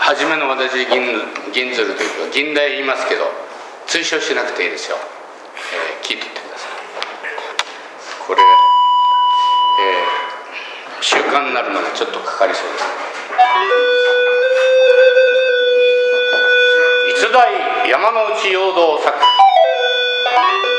初めの私銀鶴というか銀大言いますけど、追唱しなくていいですよ。聞いてってください。これ、習慣になるまでちょっとかかりそうです。逸材山之内陽道作